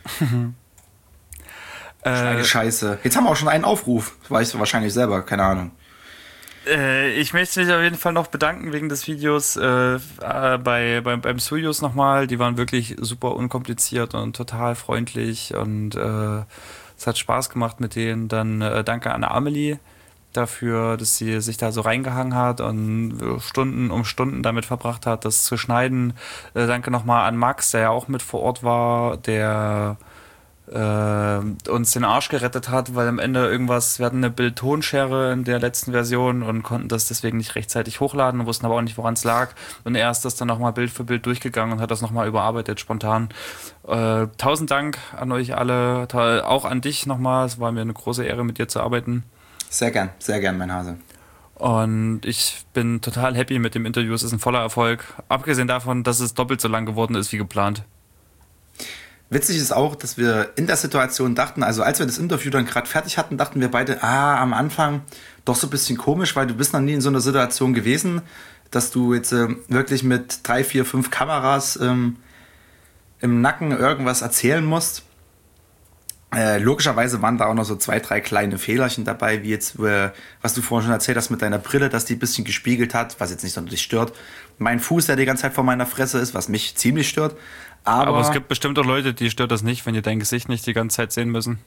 Scheiße. Jetzt haben wir auch schon einen Aufruf. Das weißt du wahrscheinlich selber, keine Ahnung. Ich möchte mich auf jeden Fall noch bedanken wegen des Videos beim Suyus nochmal. Die waren wirklich super unkompliziert und total freundlich und es hat Spaß gemacht mit denen. Dann danke an Amelie dafür, dass sie sich da so reingehangen hat und Stunden um Stunden damit verbracht hat, das zu schneiden. Danke nochmal an Max, der ja auch mit vor Ort war, der uns den Arsch gerettet hat, weil am Ende wir hatten eine Bild-Tonschere in der letzten Version und konnten das deswegen nicht rechtzeitig hochladen, wussten aber auch nicht, woran es lag. Und er ist das dann nochmal Bild für Bild durchgegangen und hat das nochmal überarbeitet, spontan. 1000 Dank an euch alle, auch an dich nochmal. Es war mir eine große Ehre, mit dir zu arbeiten. Sehr gern, mein Hase. Und ich bin total happy mit dem Interview. Es ist ein voller Erfolg. Abgesehen davon, dass es doppelt so lang geworden ist wie geplant. Witzig ist auch, dass wir in der Situation dachten, also als wir das Interview dann gerade fertig hatten, dachten wir beide, am Anfang doch so ein bisschen komisch, weil du bist noch nie in so einer Situation gewesen, dass du jetzt wirklich mit 3, 4, 5 Kameras im Nacken irgendwas erzählen musst. Logischerweise waren da auch noch so 2, 3 kleine Fehlerchen dabei, wie jetzt, was du vorhin schon erzählt hast mit deiner Brille, dass die ein bisschen gespiegelt hat, was jetzt nicht sonderlich stört. Mein Fuß, der die ganze Zeit vor meiner Fresse ist, was mich ziemlich stört. Aber es gibt bestimmt auch Leute, die stört das nicht, wenn die dein Gesicht nicht die ganze Zeit sehen müssen.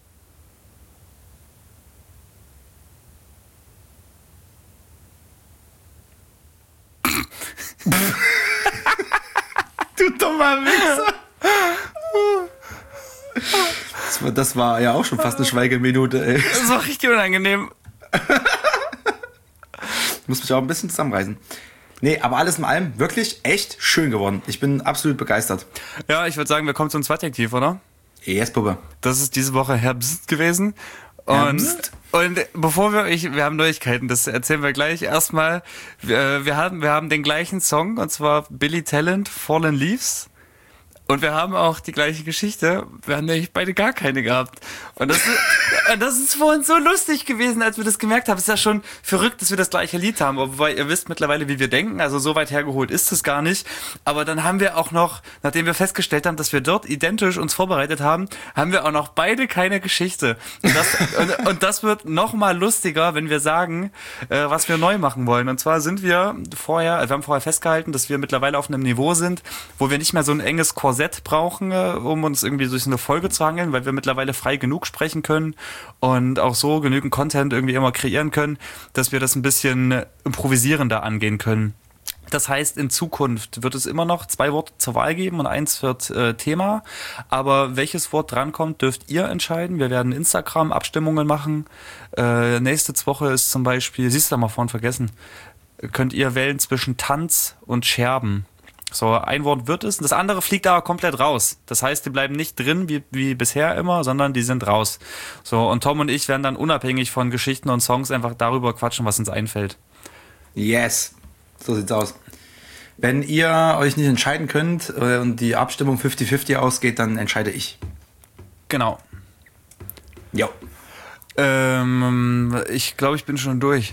Du dummer Wichser! Das war ja auch schon fast eine Schweigeminute, ey. Das war richtig unangenehm. Ich muss mich auch ein bisschen zusammenreißen. Nee, aber alles in allem wirklich echt schön geworden. Ich bin absolut begeistert. Ja, ich würde sagen, wir kommen zum Zweitadjektiv, oder? Yes, Bube. Das ist diese Woche Herbst gewesen. Und bevor wir haben Neuigkeiten, das erzählen wir gleich. Erstmal, wir haben den gleichen Song, und zwar Billy Talent, Fallen Leaves. Und wir haben auch die gleiche Geschichte. Wir haben nämlich beide gar keine gehabt. Und das ist vorhin so lustig gewesen, als wir das gemerkt haben. Es ist ja schon verrückt, dass wir das gleiche Lied haben. Wobei ihr wisst mittlerweile, wie wir denken. Also so weit hergeholt ist es gar nicht. Aber dann haben wir auch noch, nachdem wir festgestellt haben, dass wir dort identisch uns vorbereitet haben, haben wir auch noch beide keine Geschichte. Und das wird noch mal lustiger, wenn wir sagen, was wir neu machen wollen. Und zwar wir haben vorher festgehalten, dass wir mittlerweile auf einem Niveau sind, wo wir nicht mehr so ein enges Korsett brauchen, um uns irgendwie durch so eine Folge zu hangeln, weil wir mittlerweile frei genug sprechen können und auch so genügend Content irgendwie immer kreieren können, dass wir das ein bisschen improvisierender angehen können. Das heißt, in Zukunft wird es immer noch 2 Worte zur Wahl geben und 1 wird Thema. Aber welches Wort drankommt, dürft ihr entscheiden. Wir werden Instagram-Abstimmungen machen. Nächste Woche ist zum Beispiel, siehst du, mal vorhin vergessen, könnt ihr wählen zwischen Tanz und Scherben. So, ein Wort wird es, das andere fliegt aber komplett raus. Das heißt, die bleiben nicht drin, wie bisher immer, sondern die sind raus. So, und Tom und ich werden dann unabhängig von Geschichten und Songs einfach darüber quatschen, was uns einfällt. Yes, so sieht's aus. Wenn ihr euch nicht entscheiden könnt und die Abstimmung 50-50 ausgeht, dann entscheide ich. Genau. Jo. Ich glaube, ich bin schon durch.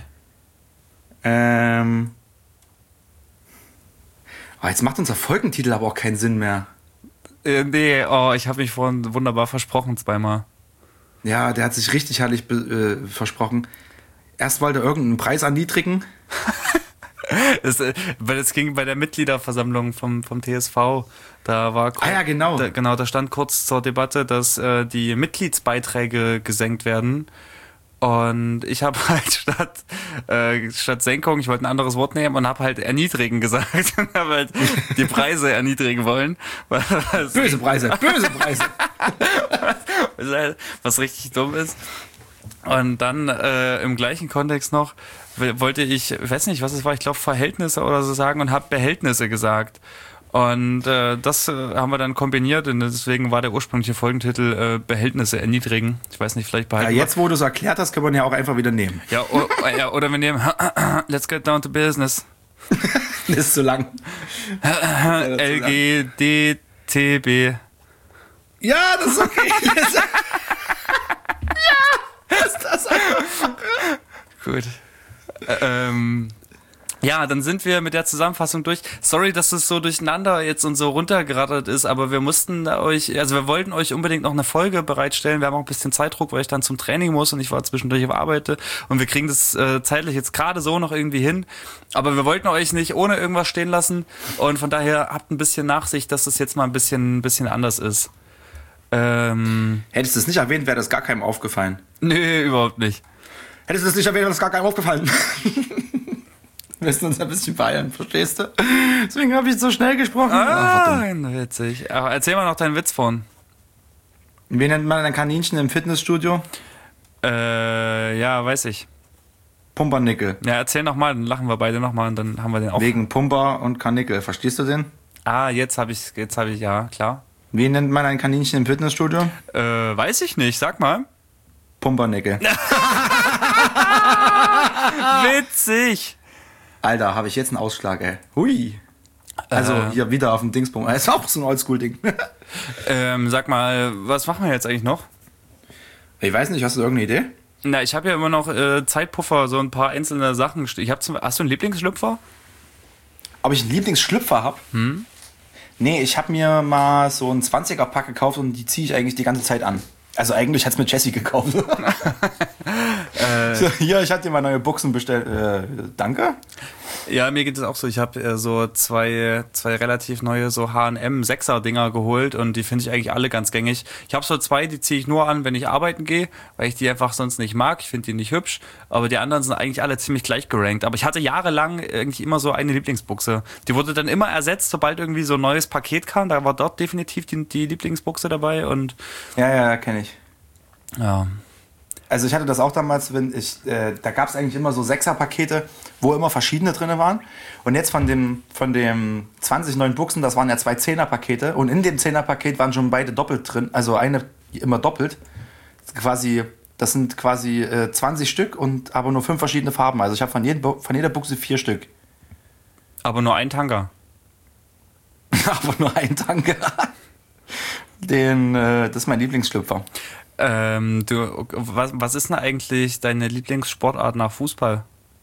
Jetzt macht unser Folgentitel aber auch keinen Sinn mehr. Ich habe mich vorhin wunderbar versprochen, 2-mal. Ja, der hat sich richtig herrlich versprochen. Erst wollte er irgendeinen Preis erniedrigen. Weil es ging bei der Mitgliederversammlung vom TSV. Da war Ah ja, genau. Da stand kurz zur Debatte, dass die Mitgliedsbeiträge gesenkt werden. Und ich habe halt statt Senkung, ich wollte ein anderes Wort nehmen und habe halt erniedrigen gesagt und habe halt die Preise erniedrigen wollen. Böse Preise. Was richtig dumm ist. Und dann im gleichen Kontext noch wollte ich weiß nicht, was es war, ich glaube Verhältnisse oder so sagen und habe Behältnisse gesagt. Und das haben wir dann kombiniert und deswegen war der ursprüngliche Folgentitel Behältnisse erniedrigen. Ich weiß nicht, vielleicht behalten ja, jetzt, wo du es erklärt hast, können wir ihn ja auch einfach wieder nehmen. Ja, oder wir nehmen Let's get down to business. Das ist zu lang. LGDTB. Ja, das ist okay. Ist das einfach. Gut. Ja, dann sind wir mit der Zusammenfassung durch. Sorry, dass es so durcheinander jetzt und so runtergerattert ist, aber wir wir wollten euch unbedingt noch eine Folge bereitstellen. Wir haben auch ein bisschen Zeitdruck, weil ich dann zum Training muss und ich war zwischendurch auf Arbeit und wir kriegen das zeitlich jetzt gerade so noch irgendwie hin. Aber wir wollten euch nicht ohne irgendwas stehen lassen und von daher habt ein bisschen Nachsicht, dass das jetzt mal ein bisschen anders ist. Hättest du es nicht erwähnt, wäre das gar keinem aufgefallen. Nee, überhaupt nicht. Hättest du es nicht erwähnt, wäre das gar keinem aufgefallen. Wir müssen uns ein bisschen feiern, verstehst du? Deswegen habe ich so schnell gesprochen. Witzig. Aber erzähl mal noch deinen Witz von. Wie nennt man ein Kaninchen im Fitnessstudio? Ja, weiß ich. Pumpernickel. Ja, erzähl nochmal, dann lachen wir beide nochmal und dann haben wir den auch. Wegen Pumper und Karnickel. Verstehst du den? Jetzt habe ich, ja, klar. Wie nennt man ein Kaninchen im Fitnessstudio? Weiß ich nicht, sag mal. Pumpernickel. Witzig. Alter, habe ich jetzt einen Ausschlag, ey. Hui. Also hier wieder auf dem Dingsbum. Das ist auch so ein Oldschool-Ding. Sag mal, was machen wir jetzt eigentlich noch? Ich weiß nicht, hast du irgendeine Idee? Na, ich habe ja immer noch Zeitpuffer, so ein paar einzelne Sachen. Hast du einen Lieblingsschlüpfer? Ob ich einen Lieblingsschlüpfer habe? Nee, ich habe mir mal so ein 20er-Pack gekauft und die ziehe ich eigentlich die ganze Zeit an. Also eigentlich hat's mir Jessie gekauft. So, hier, ich hatte dir mal neue Buchsen bestellt. Danke. Ja, mir geht es auch so. Ich habe so zwei relativ neue so H&M 6er Dinger geholt und die finde ich eigentlich alle ganz gängig. Ich habe so zwei, die ziehe ich nur an, wenn ich arbeiten gehe, weil ich die einfach sonst nicht mag. Ich finde die nicht hübsch, aber die anderen sind eigentlich alle ziemlich gleich gerankt. Aber ich hatte jahrelang eigentlich immer so eine Lieblingsbuchse. Die wurde dann immer ersetzt, sobald irgendwie so ein neues Paket kam. Da war dort definitiv die Lieblingsbuchse dabei und Ja, kenne ich. ja. Also ich hatte das auch damals, da gab es eigentlich immer so 6er-Pakete, wo immer verschiedene drin waren. Und jetzt von dem 20 neuen Buchsen, das waren ja 2 10er-Pakete. Und in dem 10er-Paket waren schon beide doppelt drin, also eine immer doppelt. Das sind quasi 20 Stück und aber nur 5 verschiedene Farben. Also ich habe von jeder Buchse 4 Stück. Aber nur ein Tanga. Aber nur ein Tanga. Das ist mein Lieblingsschlüpfer. Was ist denn eigentlich deine Lieblingssportart nach Fußball?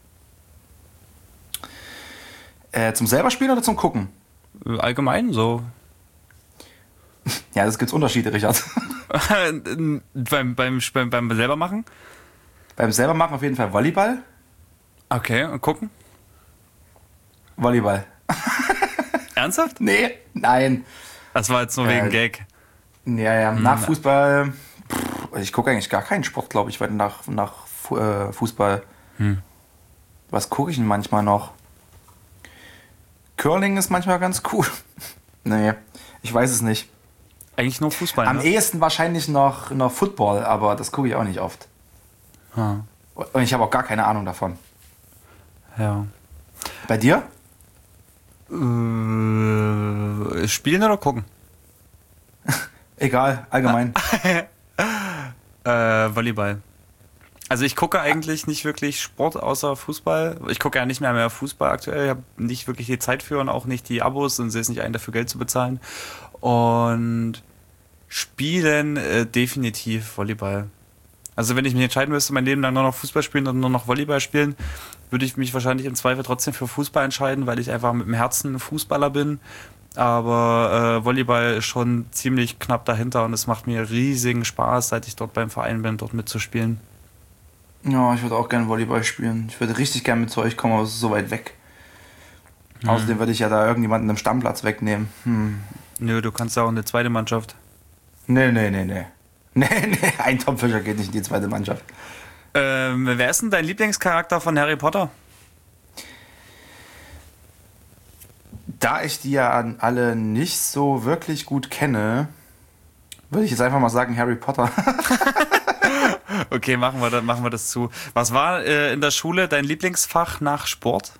Zum selber spielen oder zum Gucken? Allgemein so. Ja, das gibt's Unterschiede, Richard. beim selber machen? Beim selber machen auf jeden Fall Volleyball. Okay, und gucken? Volleyball. Ernsthaft? Nee, nein. Das war jetzt nur wegen Gag. Ja, nach Fußball. Ich gucke eigentlich gar keinen Sport, glaube ich, weil nach Fußball. Was gucke ich denn manchmal noch? Curling ist manchmal ganz cool. Nee, ich weiß es nicht. Eigentlich nur Fußball, Am ehesten wahrscheinlich noch Football, aber das gucke ich auch nicht oft. Und ich habe auch gar keine Ahnung davon. Ja. Bei dir? Spielen oder gucken? Egal, allgemein. Volleyball. Also ich gucke eigentlich nicht wirklich Sport außer Fußball. Ich gucke ja nicht mehr Fußball aktuell. Ich habe nicht wirklich die Zeit für und auch nicht die Abos und sehe es nicht ein, dafür Geld zu bezahlen. Und spielen definitiv Volleyball. Also wenn ich mich entscheiden müsste, mein Leben lang nur noch Fußball spielen und nur noch Volleyball spielen, würde ich mich wahrscheinlich im Zweifel trotzdem für Fußball entscheiden, weil ich einfach mit dem Herzen Fußballer bin. Aber Volleyball ist schon ziemlich knapp dahinter und es macht mir riesigen Spaß, seit ich dort beim Verein bin, dort mitzuspielen. Ja, ich würde auch gerne Volleyball spielen. Ich würde richtig gerne mit zu euch kommen, aber es ist so weit weg. Außerdem würde ich ja da irgendjemanden im Stammplatz wegnehmen. Nö, du kannst ja auch eine zweite Mannschaft. Nee. Nee, ein Topfischer geht nicht in die zweite Mannschaft. Wer ist denn dein Lieblingscharakter von Harry Potter? Da ich die ja alle nicht so wirklich gut kenne, würde ich jetzt einfach mal sagen Harry Potter. Okay, machen wir das zu. Was war in der Schule dein Lieblingsfach nach Sport?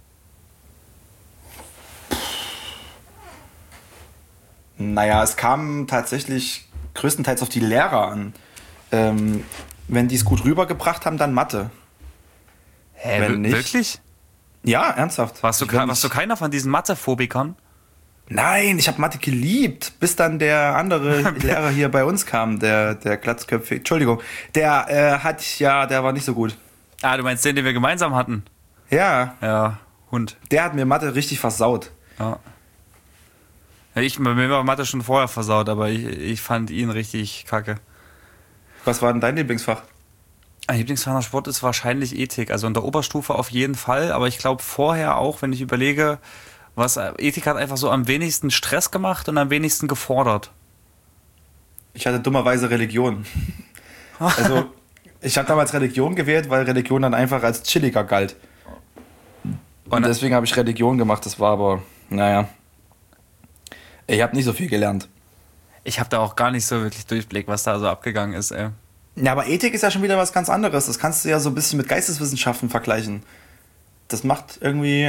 Naja, es kam tatsächlich größtenteils auf die Lehrer an. Wenn die es gut rübergebracht haben, dann Mathe. Hä, Wenn nicht- wirklich? Ja, ernsthaft. Warst du keiner von diesen Mathephobikern? Nein, ich habe Mathe geliebt, bis dann der andere Lehrer hier bei uns kam, der Glatzköpfige. Entschuldigung, der war nicht so gut. Ah, du meinst den wir gemeinsam hatten? Ja, Ja, Hund. der hat mir Mathe richtig versaut. Ja. Mir war Mathe schon vorher versaut, aber ich fand ihn richtig kacke. Was war denn dein Lieblingsfach? Mein Lieblingsfach nach Sport ist wahrscheinlich Ethik. Also in der Oberstufe auf jeden Fall, aber ich glaube vorher auch, wenn ich überlege, Ethik hat einfach so am wenigsten Stress gemacht und am wenigsten gefordert. Ich hatte dummerweise Religion. Also, ich habe damals Religion gewählt, weil Religion dann einfach als chilliger galt. Und deswegen habe ich Religion gemacht, das war aber, naja. Ich habe nicht so viel gelernt. Ich habe da auch gar nicht so wirklich Durchblick, was da so abgegangen ist, ey. Ja, aber Ethik ist ja schon wieder was ganz anderes. Das kannst du ja so ein bisschen mit Geisteswissenschaften vergleichen. Das macht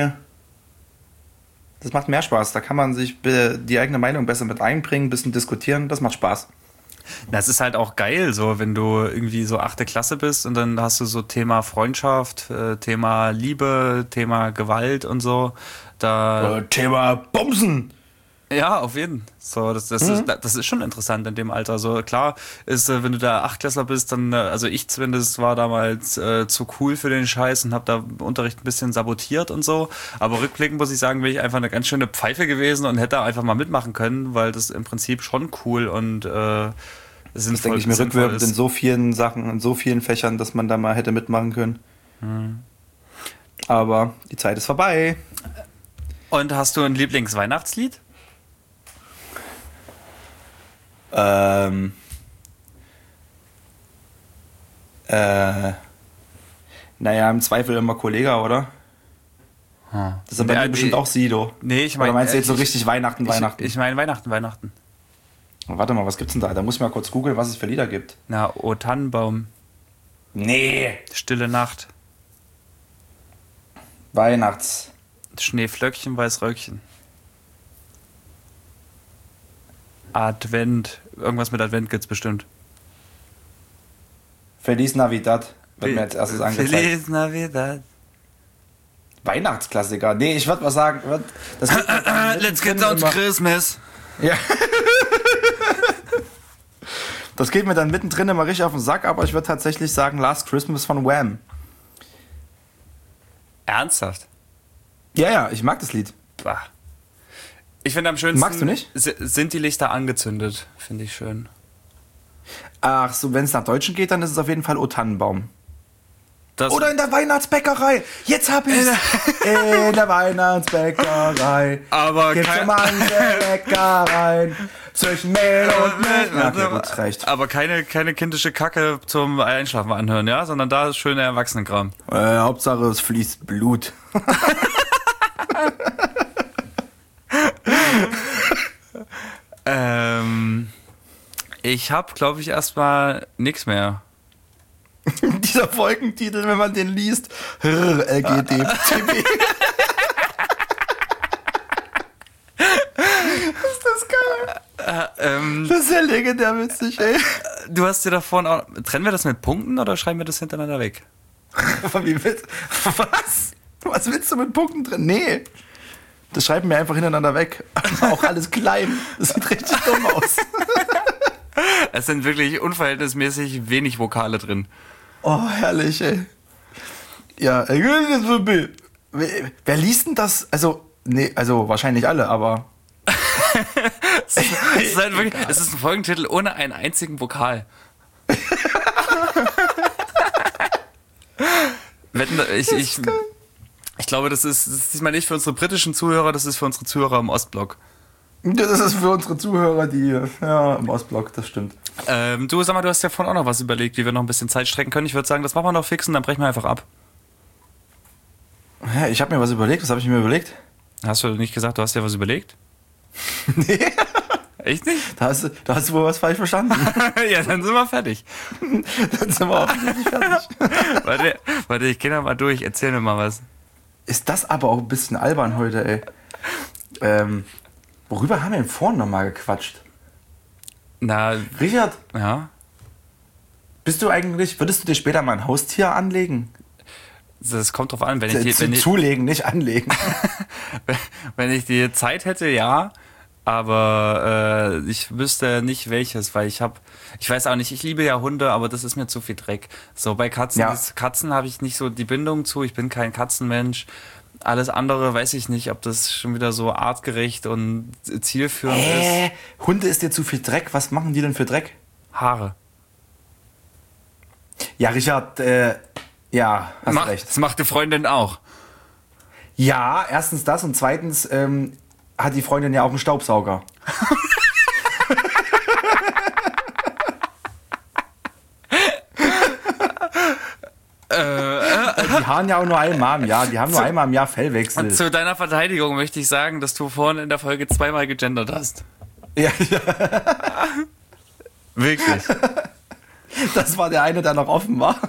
mehr Spaß. Da kann man sich die eigene Meinung besser mit einbringen, ein bisschen diskutieren. Das macht Spaß. Das ist halt auch geil, so wenn du irgendwie so 8. Klasse bist und dann hast du so Thema Freundschaft, Thema Liebe, Thema Gewalt und so. Thema Bumsen. Ja, auf jeden Fall. So, das ist schon interessant in dem Alter. So klar ist, wenn du da 8-Klässler bist, dann, also ich zumindest war damals zu cool für den Scheiß und habe da im Unterricht ein bisschen sabotiert und so. Aber rückblickend muss ich sagen, bin ich einfach eine ganz schöne Pfeife gewesen und hätte da einfach mal mitmachen können, weil das im Prinzip schon cool und Das denke ich mir rückwirkend in so vielen Sachen, in so vielen Fächern, dass man da mal hätte mitmachen können. Aber die Zeit ist vorbei. Und hast du ein Lieblingsweihnachtslied? Naja, im Zweifel immer Kollega, oder? Das ist aber bestimmt auch Sido. Nee, ich meine. Oder meinst du jetzt so richtig Weihnachten? Ich meine Weihnachten. Warte mal, was gibt's denn da? Da muss ich mal kurz googeln, was es für Lieder gibt. Na, O Tannenbaum. Nee. Stille Nacht. Weihnachts. Schneeflöckchen, Weißröckchen. Advent. Irgendwas mit Advent gibt's bestimmt. Feliz Navidad wird mir als erstes angezeigt. Feliz Navidad. Weihnachtsklassiker. Nee, ich würde mal sagen, Let's get down to Christmas. Ja. Das geht mir dann mittendrin immer richtig auf den Sack, aber ich würde tatsächlich sagen Last Christmas von Wham. Ernsthaft? Ja, ich mag das Lied. Bah. Ich finde am schönsten. Magst du nicht? Sind die Lichter angezündet? Finde ich schön. Ach so, wenn es nach Deutschen geht, dann ist es auf jeden Fall O Tannenbaum. Das Oder in der Weihnachtsbäckerei. Jetzt hab ich's. In der Weihnachtsbäckerei. Aber gibt's so manche Leckereien zwischen Mehl und Milch. Ja, okay, gut, reicht. Aber keine kindische Kacke zum Einschlafen anhören, ja? Sondern da ist schöner Erwachsenenkram. Hauptsache es fließt Blut. Ich hab, glaube ich, erstmal nichts mehr. Dieser Folgentitel, wenn man den liest. LGDTB. Ist das geil? Das ist ja legendär witzig, ey. Du hast dir davon auch. Trennen wir das mit Punkten oder schreiben wir das hintereinander weg? Was? Was willst du mit Punkten drin? Nee. Das schreiben wir einfach hintereinander weg. Auch alles klein. Das sieht richtig dumm aus. Es sind wirklich unverhältnismäßig wenig Vokale drin. Oh, herrlich, ey. Ja, wer liest denn das? Also, nee, also wahrscheinlich alle, aber. Es ist ein Folgentitel ohne einen einzigen Vokal. Ich glaube, das ist diesmal nicht für unsere britischen Zuhörer, das ist für unsere Zuhörer im Ostblock. Das ist für unsere Zuhörer, die im Ostblock, das stimmt. Du, sag mal, du hast ja vorhin auch noch was überlegt, wie wir noch ein bisschen Zeit strecken können. Ich würde sagen, das machen wir noch fix und dann brechen wir einfach ab. Ja, ich habe mir was überlegt. Was habe ich mir überlegt? Hast du nicht gesagt, du hast dir was überlegt? Nee. Echt nicht? Da hast du wohl was falsch verstanden. Ja, dann sind wir fertig. Dann sind wir offensichtlich fertig. Warte, ich gehe da mal durch. Erzähl mir mal was. Ist das aber auch ein bisschen albern heute, ey. Worüber haben wir denn vorhin nochmal gequatscht? Na, Richard, ja. würdest du dir später mal ein Haustier anlegen? Das kommt drauf an, wenn ich zulegen, nicht anlegen. wenn ich die Zeit hätte, ja. Aber ich wüsste nicht welches, weil ich weiß auch nicht, ich liebe ja Hunde, aber das ist mir zu viel Dreck. So, bei Katzen, Katzen habe ich nicht so die Bindung zu, ich bin kein Katzenmensch. Alles andere weiß ich nicht, ob das schon wieder so artgerecht und zielführend ist. Hunde ist dir zu viel Dreck, was machen die denn für Dreck? Haare. Ja, Richard, hast recht. Das macht die Freundin auch. Ja, erstens das und zweitens hat die Freundin ja auch einen Staubsauger. Die haaren ja auch nur einmal im Jahr. Die haben nur einmal im Jahr Fellwechsel. Und zu deiner Verteidigung möchte ich sagen, dass du vorhin in der Folge zweimal gegendert hast. Ja. Wirklich. Das war der eine, der noch offen war.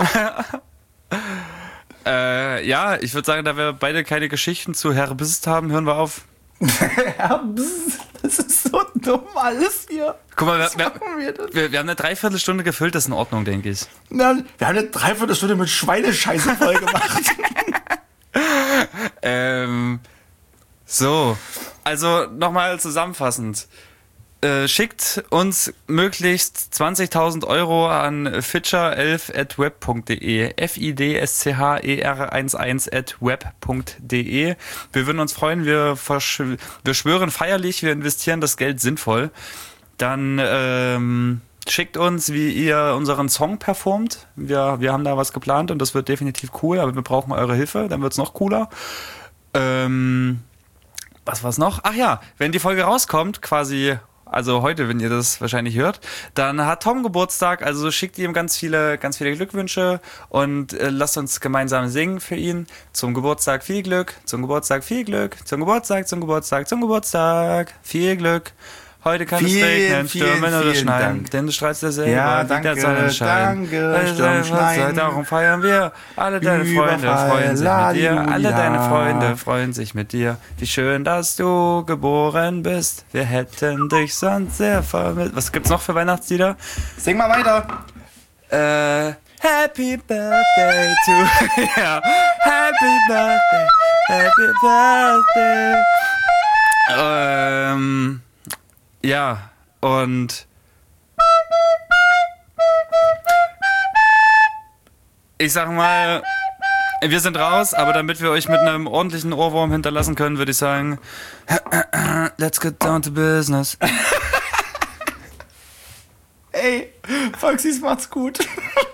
Ja, ich würde sagen, da wir beide keine Geschichten zu Herbst haben, hören wir auf. Herbst, das ist so dumm alles hier. Guck mal, wir haben eine Dreiviertelstunde gefüllt, das ist in Ordnung, denke ich. Na, wir haben eine Dreiviertelstunde mit Schweinescheiße voll gemacht. So, also nochmal zusammenfassend. Schickt uns möglichst 20.000 Euro an fitscher11@web.de fidsker11@web.de. Wir würden uns freuen, wir schwören feierlich, wir investieren das Geld sinnvoll. Dann schickt uns, wie ihr unseren Song performt. Wir haben da was geplant und das wird definitiv cool, aber wir brauchen eure Hilfe, dann wird es noch cooler. Was war's noch? Ach ja, wenn die Folge rauskommt, quasi... Also heute, wenn ihr das wahrscheinlich hört, dann hat Tom Geburtstag, also schickt ihm ganz viele Glückwünsche und lasst uns gemeinsam singen für ihn. Zum Geburtstag viel Glück, zum Geburtstag viel Glück, zum Geburtstag viel Glück. Heute kann es regnen, stürmen oder schneien, denn du strahlst ja selber wie der Sonnenschein. Danke, darum feiern wir. Alle deine Freunde freuen sich mit dir. Alle deine Freunde freuen sich mit dir. Wie schön, dass du geboren bist. Wir hätten dich sonst sehr vermisst. Was gibt's noch für Weihnachtslieder? Sing mal weiter. Happy Birthday to ja. Happy Birthday. Ja, und ich sag mal, wir sind raus, aber damit wir euch mit einem ordentlichen Ohrwurm hinterlassen können, würde ich sagen, let's get down to business. Ey, Foxys macht's gut.